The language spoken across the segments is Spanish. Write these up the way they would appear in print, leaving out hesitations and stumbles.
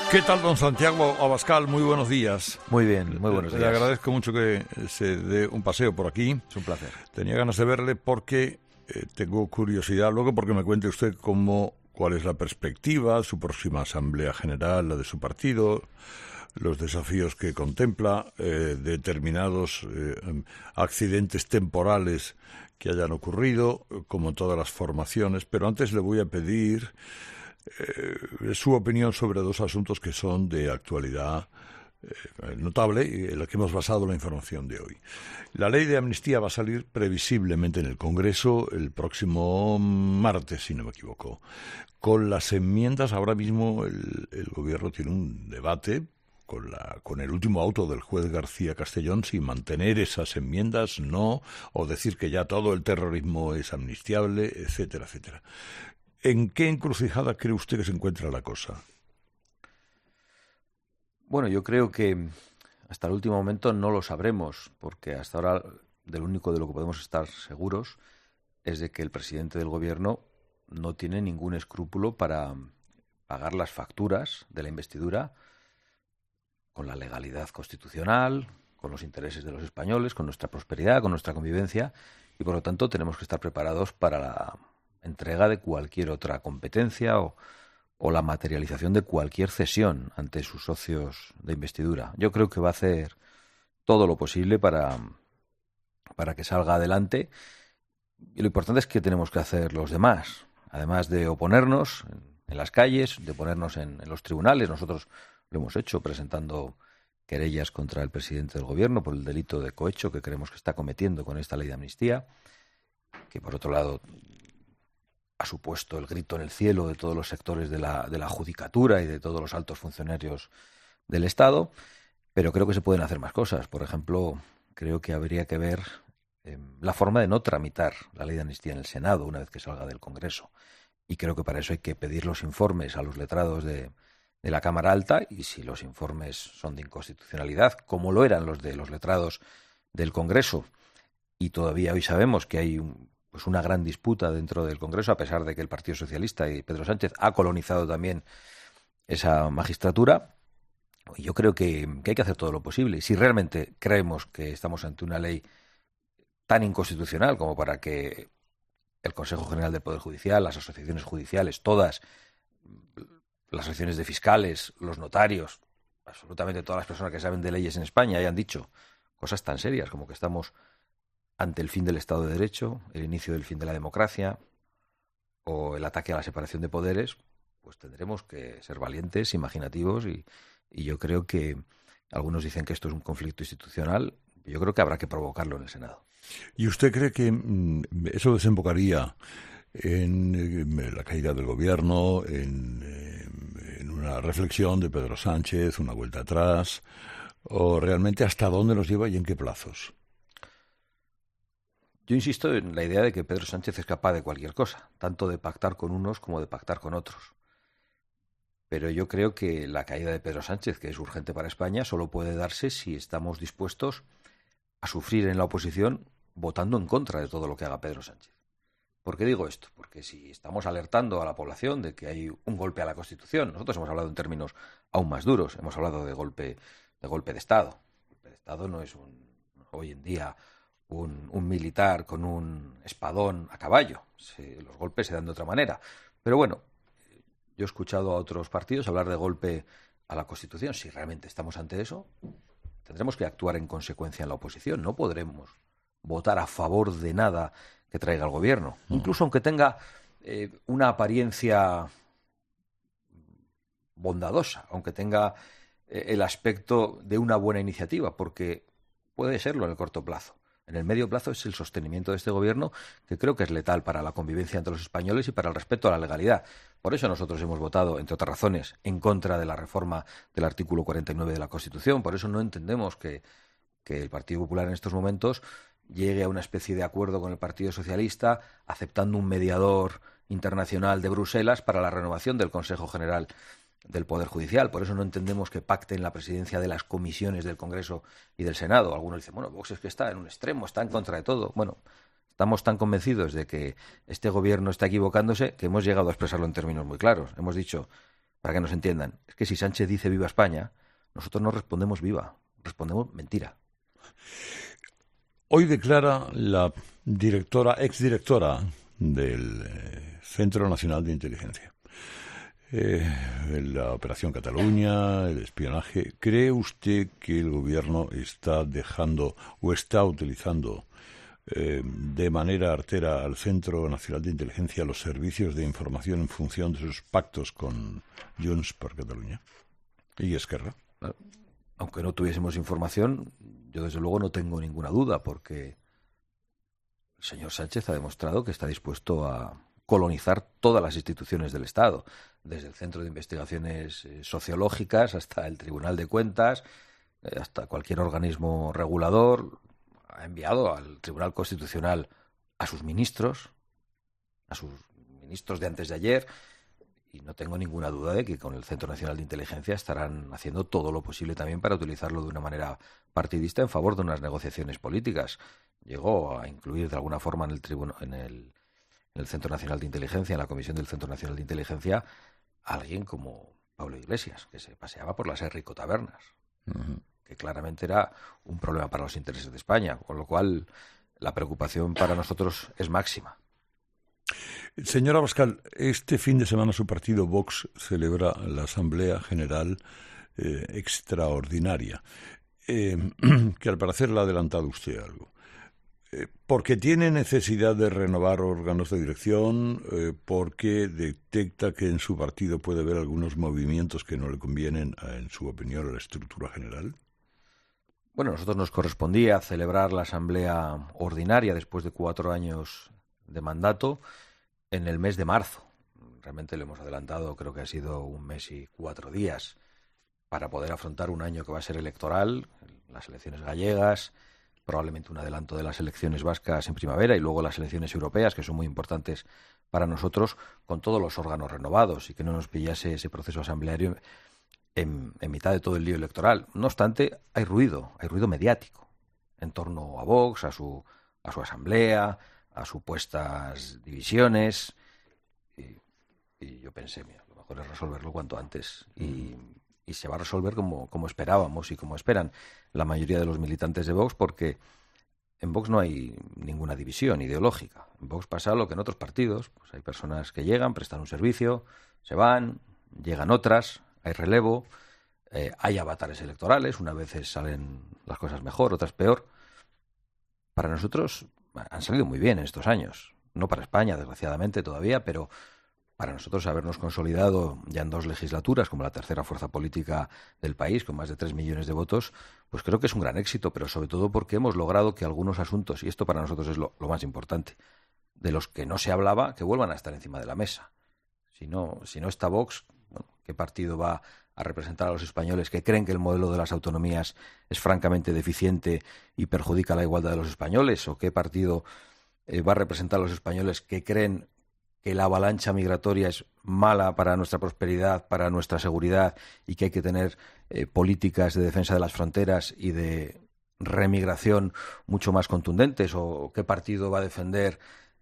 ¿Qué tal, don Santiago Abascal? Muy buenos días. Muy bien, muy buenos días. Le agradezco mucho que se dé un paseo por aquí. Es un placer. Tenía ganas de verle porque tengo curiosidad, luego porque me cuente usted cuál es la perspectiva, su próxima Asamblea General, la de su partido, los desafíos que contempla, determinados accidentes temporales que hayan ocurrido, como en todas las formaciones. Pero antes le voy a pedir su opinión sobre dos asuntos que son de actualidad notable y en la que hemos basado la información de hoy. La ley de amnistía va a salir previsiblemente en el Congreso el próximo martes, si no me equivoco. Con las enmiendas, ahora mismo el Gobierno tiene un debate con el último auto del juez García Castellón, si mantener esas enmiendas, no, o decir que ya todo el terrorismo es amnistiable, etcétera, etcétera. ¿En qué encrucijada cree usted que se encuentra la cosa? Bueno, yo creo que hasta el último momento no lo sabremos, porque hasta ahora de lo único de lo que podemos estar seguros es de que el presidente del Gobierno no tiene ningún escrúpulo para pagar las facturas de la investidura con la legalidad constitucional, con los intereses de los españoles, con nuestra prosperidad, con nuestra convivencia, y por lo tanto tenemos que estar preparados para la entrega de cualquier otra competencia o la materialización de cualquier cesión ante sus socios de investidura. Yo creo que va a hacer todo lo posible para que salga adelante, y lo importante es que tenemos que hacer los demás, además de oponernos en las calles, de oponernos en los tribunales. Nosotros lo hemos hecho presentando querellas contra el presidente del Gobierno por el delito de cohecho que creemos que está cometiendo con esta ley de amnistía, que por otro lado ha supuesto el grito en el cielo de todos los sectores de la judicatura y de todos los altos funcionarios del Estado, pero creo que se pueden hacer más cosas. Por ejemplo, creo que habría que ver la forma de no tramitar la ley de amnistía en el Senado una vez que salga del Congreso. Y creo que para eso hay que pedir los informes a los letrados de la Cámara Alta, y si los informes son de inconstitucionalidad, como lo eran los de los letrados del Congreso, y todavía hoy sabemos que hay una gran disputa dentro del Congreso, a pesar de que el Partido Socialista y Pedro Sánchez ha colonizado también esa magistratura. Yo creo que hay que hacer todo lo posible. Y si realmente creemos que estamos ante una ley tan inconstitucional como para que el Consejo General del Poder Judicial, las asociaciones judiciales, todas, las asociaciones de fiscales, los notarios, absolutamente todas las personas que saben de leyes en España hayan dicho cosas tan serias como que estamos ante el fin del Estado de Derecho, el inicio del fin de la democracia o el ataque a la separación de poderes, pues tendremos que ser valientes, imaginativos, y yo creo que algunos dicen que esto es un conflicto institucional. Yo creo que habrá que provocarlo en el Senado. ¿Y usted cree que eso desembocaría en la caída del Gobierno, en una reflexión de Pedro Sánchez, una vuelta atrás, o realmente hasta dónde nos lleva y en qué plazos? Yo insisto en la idea de que Pedro Sánchez es capaz de cualquier cosa, tanto de pactar con unos como de pactar con otros. Pero yo creo que la caída de Pedro Sánchez, que es urgente para España, solo puede darse si estamos dispuestos a sufrir en la oposición votando en contra de todo lo que haga Pedro Sánchez. ¿Por qué digo esto? Porque si estamos alertando a la población de que hay un golpe a la Constitución, nosotros hemos hablado en términos aún más duros, hemos hablado de golpe de Estado. El golpe de Estado no es hoy en día un militar con un espadón a caballo. Los golpes se dan de otra manera. Pero bueno, yo he escuchado a otros partidos hablar de golpe a la Constitución. Si realmente estamos ante eso, tendremos que actuar en consecuencia en la oposición. No podremos votar a favor de nada que traiga el Gobierno, incluso aunque tenga una apariencia bondadosa, aunque tenga el aspecto de una buena iniciativa, porque puede serlo en el corto plazo. En el medio plazo es el sostenimiento de este Gobierno, que creo que es letal para la convivencia entre los españoles y para el respeto a la legalidad. Por eso nosotros hemos votado, entre otras razones, en contra de la reforma del artículo 49 de la Constitución. Por eso no entendemos que el Partido Popular en estos momentos llegue a una especie de acuerdo con el Partido Socialista, aceptando un mediador internacional de Bruselas para la renovación del Consejo General del Poder Judicial. Por eso no entendemos que pacten la presidencia de las comisiones del Congreso y del Senado. Algunos dicen, bueno, Vox es que está en un extremo, está en contra de todo. Bueno, estamos tan convencidos de que este Gobierno está equivocándose que hemos llegado a expresarlo en términos muy claros. Hemos dicho, para que nos entiendan, es que si Sánchez dice viva España, nosotros no respondemos viva, respondemos mentira. Hoy declara la exdirectora del Centro Nacional de Inteligencia, la Operación Cataluña, el espionaje. ¿Cree usted que el gobierno está dejando o está utilizando de manera artera al Centro Nacional de Inteligencia los servicios de información en función de sus pactos con Junts per Catalunya y Esquerra? Aunque no tuviésemos información, yo desde luego no tengo ninguna duda, porque el señor Sánchez ha demostrado que está dispuesto a colonizar todas las instituciones del Estado, desde el Centro de Investigaciones Sociológicas hasta el Tribunal de Cuentas, hasta cualquier organismo regulador. Ha enviado al Tribunal Constitucional a sus ministros de antes de ayer, y no tengo ninguna duda de que con el Centro Nacional de Inteligencia estarán haciendo todo lo posible también para utilizarlo de una manera partidista en favor de unas negociaciones políticas. Llegó a incluir de alguna forma en el Centro Nacional de Inteligencia, en la Comisión del Centro Nacional de Inteligencia, a alguien como Pablo Iglesias, que se paseaba por las Rico Tabernas, que claramente era un problema para los intereses de España, con lo cual la preocupación para nosotros es máxima. Señor Abascal, este fin de semana su partido Vox celebra la Asamblea General Extraordinaria, que al parecer le ha adelantado usted algo. Porque tiene necesidad de renovar órganos de dirección, porque detecta que en su partido puede haber algunos movimientos que no le convienen, en su opinión, a la estructura general. Bueno, a nosotros nos correspondía celebrar la Asamblea Ordinaria después de 4 años de mandato en el mes de marzo. Realmente le hemos adelantado, creo que ha sido 1 mes y 4 días, para poder afrontar un año que va a ser electoral, las elecciones gallegas, probablemente un adelanto de las elecciones vascas en primavera y luego las elecciones europeas, que son muy importantes para nosotros, con todos los órganos renovados y que no nos pillase ese proceso asambleario en mitad de todo el lío electoral. No obstante, hay ruido mediático en torno a Vox, a su asamblea, a supuestas divisiones, y yo pensé, mira, lo mejor es resolverlo cuanto antes, y se va a resolver como esperábamos y como esperan la mayoría de los militantes de Vox, porque en Vox no hay ninguna división ideológica. En Vox pasa lo que en otros partidos, pues hay personas que llegan, prestan un servicio, se van, llegan otras, hay relevo, hay avatares electorales, unas veces salen las cosas mejor, otras peor. Para nosotros han salido muy bien en estos años, no para España, desgraciadamente, todavía, pero para nosotros habernos consolidado ya en 2 legislaturas como la tercera fuerza política del país, con más de 3 millones de votos, pues creo que es un gran éxito, pero sobre todo porque hemos logrado que algunos asuntos, y esto para nosotros es lo más importante, de los que no se hablaba, que vuelvan a estar encima de la mesa. Si no está Vox, bueno, ¿qué partido va a representar a los españoles que creen que el modelo de las autonomías es francamente deficiente y perjudica la igualdad de los españoles? ¿O qué partido va a representar a los españoles que creen que la avalancha migratoria es mala para nuestra prosperidad, para nuestra seguridad, y que hay que tener políticas de defensa de las fronteras y de remigración mucho más contundentes? ¿O qué partido va a defender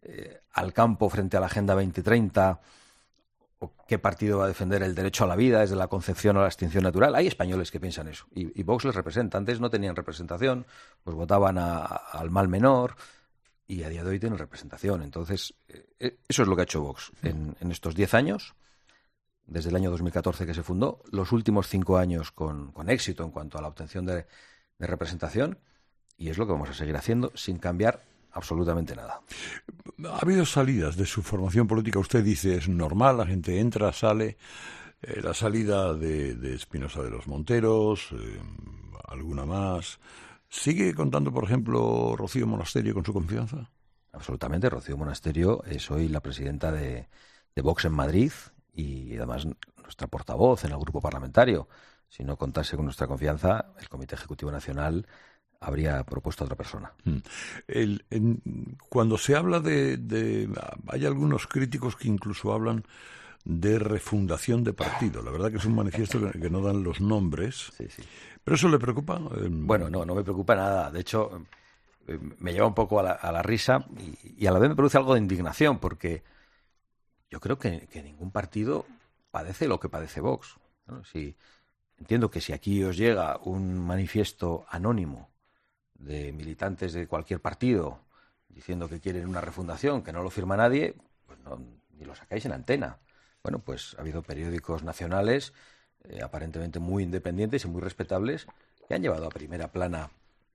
al campo frente a la Agenda 2030? ¿O qué partido va a defender el derecho a la vida desde la concepción a la extinción natural? Hay españoles que piensan eso, y Vox les representa. Antes no tenían representación, pues votaban al mal menor, y a día de hoy tienen representación. Entonces, eso es lo que ha hecho Vox en estos 10 años, desde el año 2014 que se fundó, los últimos 5 años con éxito en cuanto a la obtención de representación, y es lo que vamos a seguir haciendo sin cambiar absolutamente nada. Ha habido salidas de su formación política. Usted dice, es normal, la gente entra, sale. La salida de Espinosa de los Monteros, alguna más. ¿Sigue contando, por ejemplo, Rocío Monasterio con su confianza? Absolutamente. Rocío Monasterio es hoy la presidenta de Vox en Madrid y además nuestra portavoz en el grupo parlamentario. Si no contase con nuestra confianza, el Comité Ejecutivo Nacional habría propuesto a otra persona. Cuando se habla hay algunos críticos que incluso hablan de refundación de partido. La verdad que es un manifiesto que no dan los nombres. Sí. ¿Pero eso le preocupa? Bueno, no me preocupa nada. De hecho, me lleva un poco a la risa y a la vez me produce algo de indignación, porque yo creo que ningún partido padece lo que padece Vox, ¿no? Entiendo que si aquí os llega un manifiesto anónimo de militantes de cualquier partido diciendo que quieren una refundación, que no lo firma nadie, pues ni lo sacáis en antena. Bueno, pues ha habido periódicos nacionales aparentemente muy independientes y muy respetables que han llevado a primera plana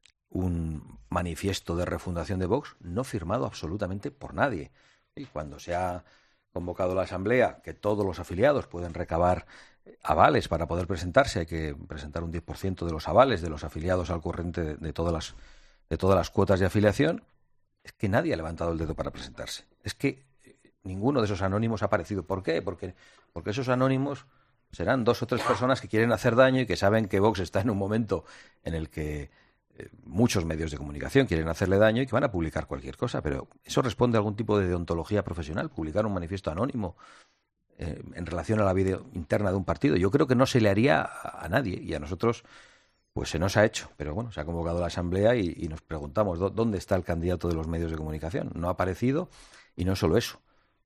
un manifiesto de refundación de Vox no firmado absolutamente por nadie. Y cuando se ha convocado la asamblea, que todos los afiliados pueden recabar avales para poder presentarse, hay que presentar un 10% de los avales de los afiliados al corriente de todas las cuotas de afiliación, es que nadie ha levantado el dedo para presentarse. Es que ninguno de esos anónimos ha aparecido. ¿Por qué? Porque esos anónimos serán 2 o 3 personas que quieren hacer daño y que saben que Vox está en un momento en el que muchos medios de comunicación quieren hacerle daño y que van a publicar cualquier cosa. Pero eso responde a algún tipo de deontología profesional, publicar un manifiesto anónimo en relación a la vida interna de un partido. Yo creo que no se le haría a nadie, y a nosotros pues se nos ha hecho. Pero bueno, se ha convocado la asamblea y nos preguntamos ¿dónde está el candidato de los medios de comunicación? No ha aparecido, y no solo eso.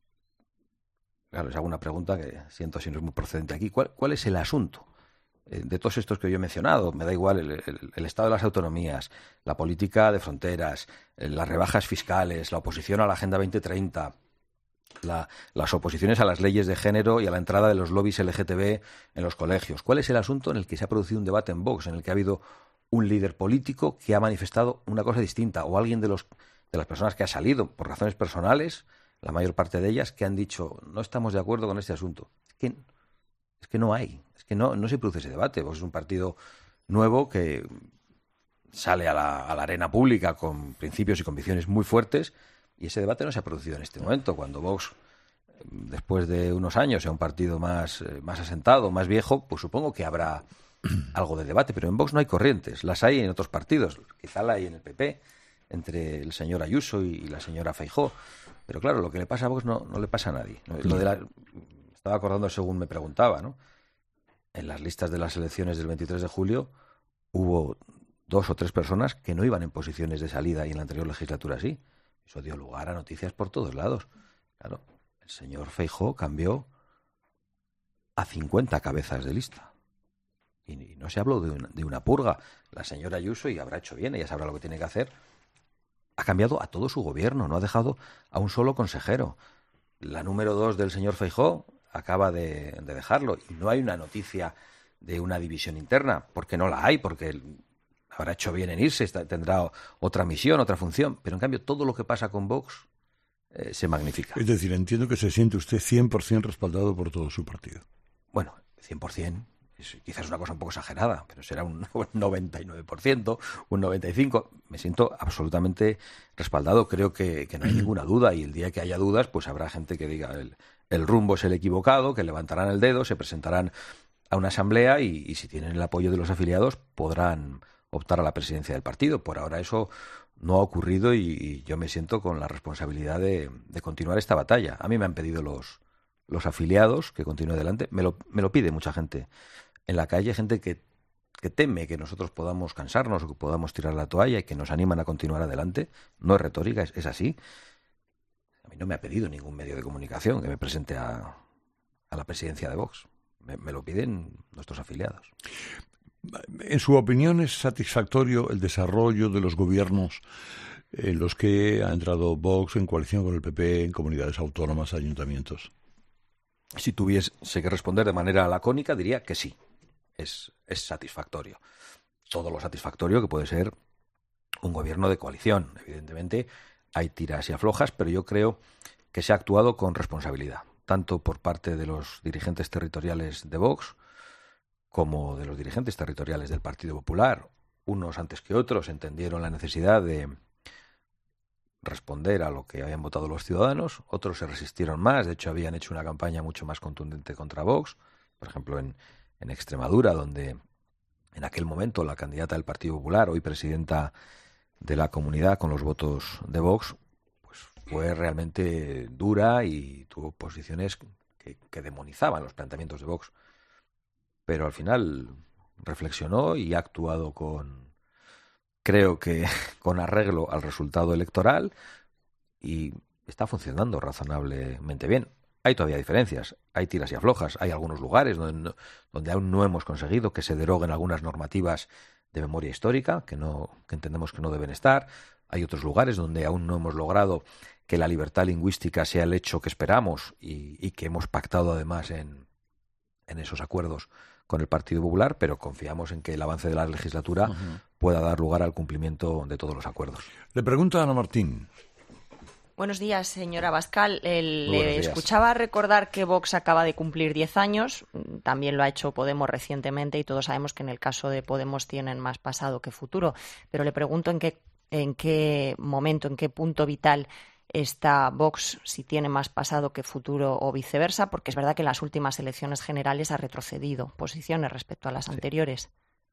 Claro, les hago una pregunta que siento si no es muy procedente aquí. ¿Cuál es el asunto de todos estos que yo he mencionado? Me da igual el estado de las autonomías, la política de fronteras, las rebajas fiscales, la oposición a la Agenda 2030, las oposiciones a las leyes de género y a la entrada de los lobbies LGTB en los colegios. ¿Cuál es el asunto en el que se ha producido un debate en Vox, en el que ha habido un líder político que ha manifestado una cosa distinta, o alguien de las personas que ha salido por razones personales, la mayor parte de ellas, que han dicho no estamos de acuerdo con este asunto? Es que no hay, es que no se produce ese debate. Vox es un partido nuevo que sale a la arena pública con principios y convicciones muy fuertes, y ese debate no se ha producido en este momento. Cuando Vox, después de unos años, sea un partido más asentado, más viejo, pues supongo que habrá algo de debate, pero en Vox no hay corrientes. Las hay en otros partidos, quizá la hay en el PP, entre el señor Ayuso y la señora Feijóo. Pero claro, lo que le pasa a Vox no le pasa a nadie. Estaba acordando según me preguntaba, ¿no? En las listas de las elecciones del 23 de julio hubo 2 o 3 personas que no iban en posiciones de salida, y en la anterior legislatura sí. Eso dio lugar a noticias por todos lados. Claro, el señor Feijóo cambió a 50 cabezas de lista. Y no se habló de una purga. La señora Ayuso, y habrá hecho bien, ella sabrá lo que tiene que hacer, ha cambiado a todo su gobierno, no ha dejado a un solo consejero. La número 2 del señor Feijóo acaba de dejarlo, y no hay una noticia de una división interna, porque no la hay, porque habrá hecho bien en irse, tendrá otra misión, otra función, pero en cambio todo lo que pasa con Vox se magnifica. Es decir, entiendo que se siente usted 100% respaldado por todo su partido. Bueno, 100%. Quizás es una cosa un poco exagerada, pero será un 99%, un 95%. Me siento absolutamente respaldado. Creo que no hay ninguna duda, y el día que haya dudas, pues habrá gente que diga el rumbo es el equivocado, que levantarán el dedo, se presentarán a una asamblea y si tienen el apoyo de los afiliados podrán optar a la presidencia del partido. Por ahora eso no ha ocurrido, y yo me siento con la responsabilidad de continuar esta batalla. A mí me han pedido los afiliados que continúe adelante. Me lo pide mucha gente en la calle, gente que teme que nosotros podamos cansarnos o que podamos tirar la toalla, y que nos animan a continuar adelante. No es retórica, es así. A mí no me ha pedido ningún medio de comunicación que me presente a la presidencia de Vox. Me lo piden nuestros afiliados. En su opinión, ¿es satisfactorio el desarrollo de los gobiernos en los que ha entrado Vox en coalición con el PP en comunidades autónomas, ayuntamientos? Si tuviese que responder de manera lacónica, diría que sí. Es satisfactorio. Todo lo satisfactorio que puede ser un gobierno de coalición. Evidentemente hay tiras y aflojas, pero yo creo que se ha actuado con responsabilidad, tanto por parte de los dirigentes territoriales de Vox como de los dirigentes territoriales del Partido Popular. Unos antes que otros entendieron la necesidad de responder a lo que habían votado los ciudadanos, otros se resistieron más, de hecho habían hecho una campaña mucho más contundente contra Vox, por ejemplo en Extremadura, donde en aquel momento la candidata del Partido Popular, hoy presidenta de la comunidad con los votos de Vox, pues fue realmente dura y tuvo posiciones que demonizaban los planteamientos de Vox. Pero al final reflexionó y ha actuado creo que con arreglo al resultado electoral, y está funcionando razonablemente bien. Hay todavía diferencias, hay tiras y aflojas, hay algunos lugares donde aún no hemos conseguido que se deroguen algunas normativas de memoria histórica que entendemos que no deben estar. Hay otros lugares donde aún no hemos logrado que la libertad lingüística sea el hecho que esperamos y que hemos pactado además en esos acuerdos con el Partido Popular, pero confiamos en que el avance de la legislatura pueda dar lugar al cumplimiento de todos los acuerdos. Le pregunta a Ana Martín. Buenos días, señora Abascal. Le escuchaba recordar que Vox acaba de cumplir 10 años. También lo ha hecho Podemos recientemente y todos sabemos que en el caso de Podemos tienen más pasado que futuro. Pero le pregunto en qué momento, en qué punto vital está Vox, si tiene más pasado que futuro o viceversa, porque es verdad que en las últimas elecciones generales ha retrocedido posiciones respecto a las anteriores.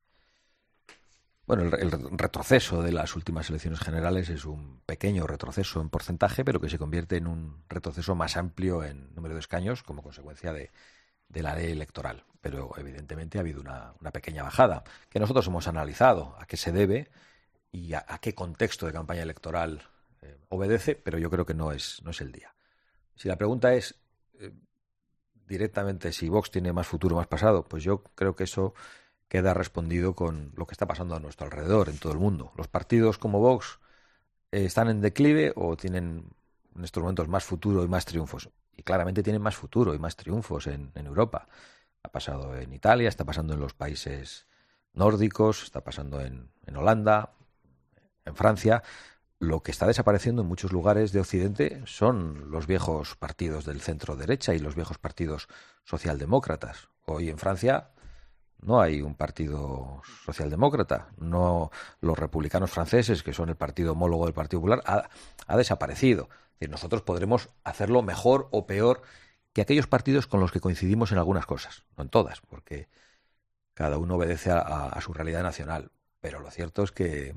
Bueno, el retroceso de las últimas elecciones generales es un pequeño retroceso en porcentaje, pero que se convierte en un retroceso más amplio en número de escaños como consecuencia de la ley electoral. Pero evidentemente ha habido una pequeña bajada, que nosotros hemos analizado a qué se debe y a qué contexto de campaña electoral obedece, pero yo creo que no es el día. Si la pregunta es directamente si Vox tiene más futuro o más pasado, pues yo creo que eso queda respondido con lo que está pasando a nuestro alrededor, en todo el mundo. Los partidos como Vox están en declive o tienen en estos momentos más futuro y más triunfos. Y claramente tienen más futuro y más triunfos en Europa. Ha pasado en Italia, está pasando en los países nórdicos, está pasando en Holanda, en Francia. Lo que está desapareciendo en muchos lugares de Occidente son los viejos partidos del centro derecha y los viejos partidos socialdemócratas. Hoy en Francia no hay un partido socialdemócrata. No, los republicanos franceses, que son el partido homólogo del Partido Popular, ha desaparecido. Es decir, nosotros podremos hacerlo mejor o peor que aquellos partidos con los que coincidimos en algunas cosas, no en todas, porque cada uno obedece a su realidad nacional. Pero lo cierto es que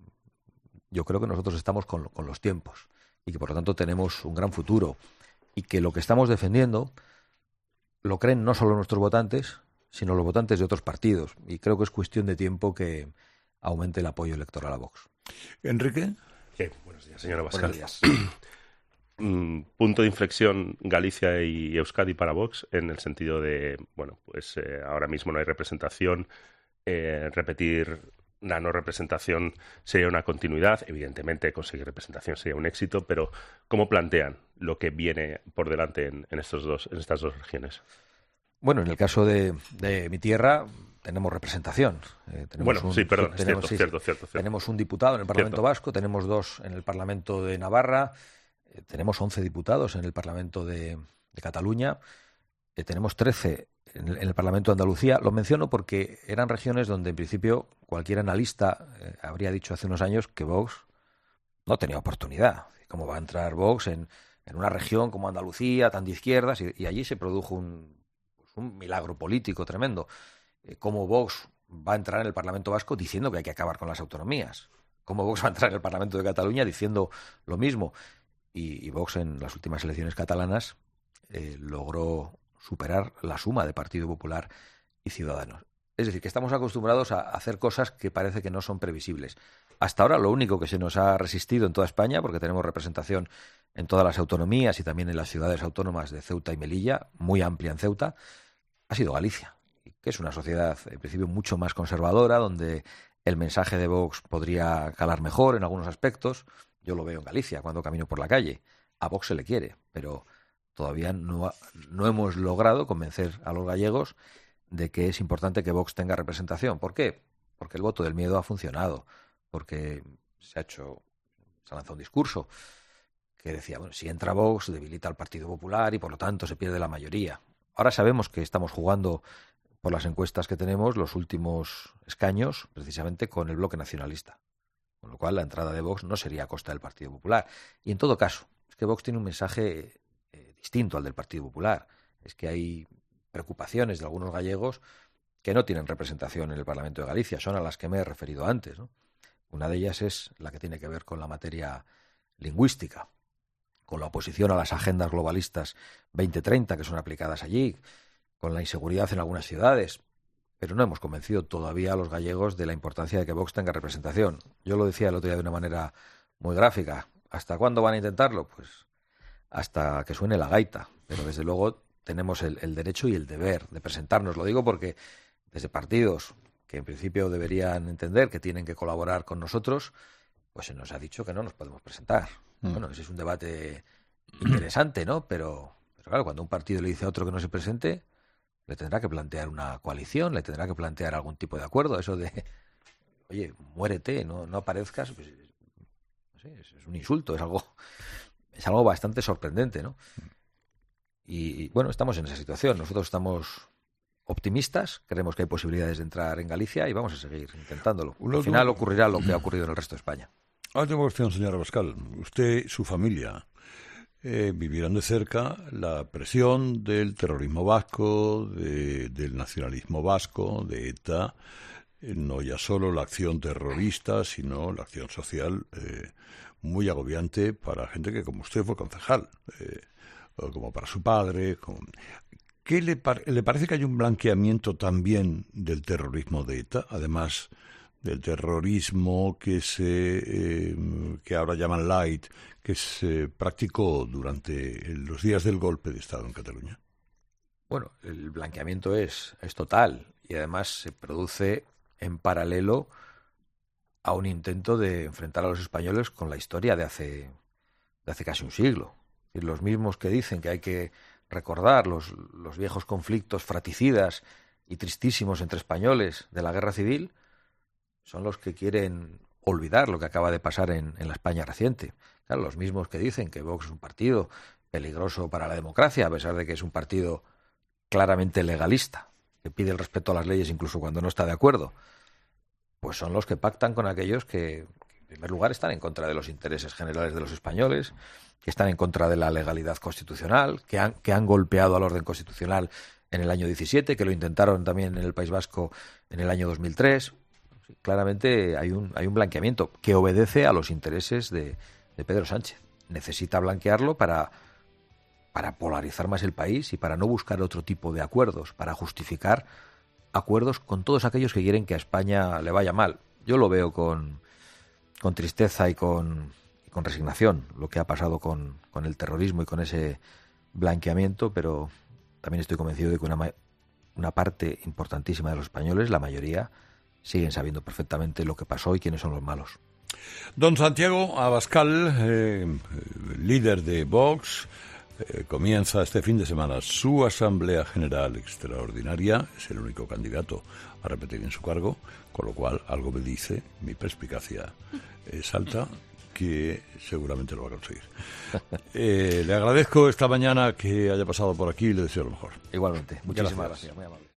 yo creo que nosotros estamos con los tiempos y que por lo tanto tenemos un gran futuro y que lo que estamos defendiendo lo creen no solo nuestros votantes, sino los votantes de otros partidos. Y creo que es cuestión de tiempo que aumente el apoyo electoral a Vox. Enrique. Buenos días, señora Abascal. Buenos días. Punto de inflexión Galicia y Euskadi para Vox en el sentido de, ahora mismo no hay representación, repetir la no representación sería una continuidad. Evidentemente conseguir representación sería un éxito, pero ¿cómo plantean lo que viene por delante en estas dos regiones? Bueno, en el caso de mi tierra tenemos representación. Cierto. Tenemos un diputado en el Parlamento Vasco, tenemos 2 en el Parlamento de Navarra, tenemos 11 diputados en el Parlamento de Cataluña, tenemos 13 en el Parlamento de Andalucía. Lo menciono porque eran regiones donde en principio cualquier analista habría dicho hace unos años que Vox no tenía oportunidad. ¿Cómo va a entrar Vox en una región como Andalucía, tan de izquierdas? Y allí se produjo un milagro político tremendo. ¿Cómo Vox va a entrar en el Parlamento Vasco diciendo que hay que acabar con las autonomías? ¿Cómo Vox va a entrar en el Parlamento de Cataluña diciendo lo mismo? Y Vox en las últimas elecciones catalanas logró superar la suma de Partido Popular y Ciudadanos. Es decir, que estamos acostumbrados a hacer cosas que parece que no son previsibles. Hasta ahora lo único que se nos ha resistido en toda España, porque tenemos representación en todas las autonomías y también en las ciudades autónomas de Ceuta y Melilla, muy amplia en Ceuta, ha sido Galicia, que es una sociedad en principio mucho más conservadora, donde el mensaje de Vox podría calar mejor en algunos aspectos. Yo lo veo en Galicia cuando camino por la calle. A Vox se le quiere, pero todavía no hemos logrado convencer a los gallegos de que es importante que Vox tenga representación. ¿Por qué? Porque el voto del miedo ha funcionado, porque se ha lanzado un discurso que decía, si entra Vox debilita al Partido Popular y por lo tanto se pierde la mayoría. Ahora sabemos que estamos jugando, por las encuestas que tenemos, los últimos escaños precisamente con el bloque nacionalista, con lo cual la entrada de Vox no sería a costa del Partido Popular. Y en todo caso, es que Vox tiene un mensaje distinto al del Partido Popular. Es que hay preocupaciones de algunos gallegos que no tienen representación en el Parlamento de Galicia, son a las que me he referido antes, ¿no? Una de ellas es la que tiene que ver con la materia lingüística, con la oposición a las agendas globalistas 2030 que son aplicadas allí, con la inseguridad en algunas ciudades, pero no hemos convencido todavía a los gallegos de la importancia de que Vox tenga representación. Yo lo decía el otro día de una manera muy gráfica. ¿Hasta cuándo van a intentarlo? Pues hasta que suene la gaita. Pero desde luego tenemos el derecho y el deber de presentarnos. Lo digo porque desde partidos que en principio deberían entender que tienen que colaborar con nosotros, pues se nos ha dicho que no nos podemos presentar. Bueno, ese es un debate interesante, ¿no? Pero claro, cuando un partido le dice a otro que no se presente, le tendrá que plantear una coalición, le tendrá que plantear algún tipo de acuerdo. Eso de, oye, muérete, no aparezcas, pues, no sé, es un insulto, es algo bastante sorprendente, ¿no? Y bueno, estamos en esa situación. Nosotros estamos optimistas, creemos que hay posibilidades de entrar en Galicia y vamos a seguir intentándolo. Al final ocurrirá lo que ha ocurrido en el resto de España. Última cuestión, señora Abascal. Usted, su familia, vivieron de cerca la presión del terrorismo vasco, del nacionalismo vasco, de ETA, no ya solo la acción terrorista, sino la acción social muy agobiante para gente que, como usted, fue concejal, o como para su padre. ¿Qué le parece que hay un blanqueamiento también del terrorismo de ETA, además del terrorismo que ahora llaman light, que se practicó durante los días del golpe de Estado en Cataluña? Bueno, el blanqueamiento es total y además se produce en paralelo a un intento de enfrentar a los españoles con la historia de hace casi un siglo. Es decir, los mismos que dicen que hay que recordar los viejos conflictos fratricidas y tristísimos entre españoles de la Guerra Civil son los que quieren olvidar lo que acaba de pasar en la España reciente. Claro, los mismos que dicen que Vox es un partido peligroso para la democracia, a pesar de que es un partido claramente legalista, que pide el respeto a las leyes incluso cuando no está de acuerdo, pues son los que pactan con aquellos que, en primer lugar, están en contra de los intereses generales de los españoles, que están en contra de la legalidad constitucional, que han golpeado al orden constitucional en el año 17, que lo intentaron también en el País Vasco en el año 2003. Claramente hay un blanqueamiento que obedece a los intereses de Pedro Sánchez. Necesita blanquearlo para polarizar más el país y para no buscar otro tipo de acuerdos, para justificar acuerdos con todos aquellos que quieren que a España le vaya mal. Yo lo veo con tristeza y con resignación lo que ha pasado con el terrorismo y con ese blanqueamiento, pero también estoy convencido de que una parte importantísima de los españoles, la mayoría, siguen sabiendo perfectamente lo que pasó y quiénes son los malos. Don Santiago Abascal, líder de Vox, comienza este fin de semana su Asamblea General Extraordinaria. Es el único candidato a repetir en su cargo, con lo cual algo me dice, mi perspicacia es alta, que seguramente lo va a conseguir. Le agradezco esta mañana que haya pasado por aquí y le deseo lo mejor. Igualmente. Muchísimas gracias. Muy amable.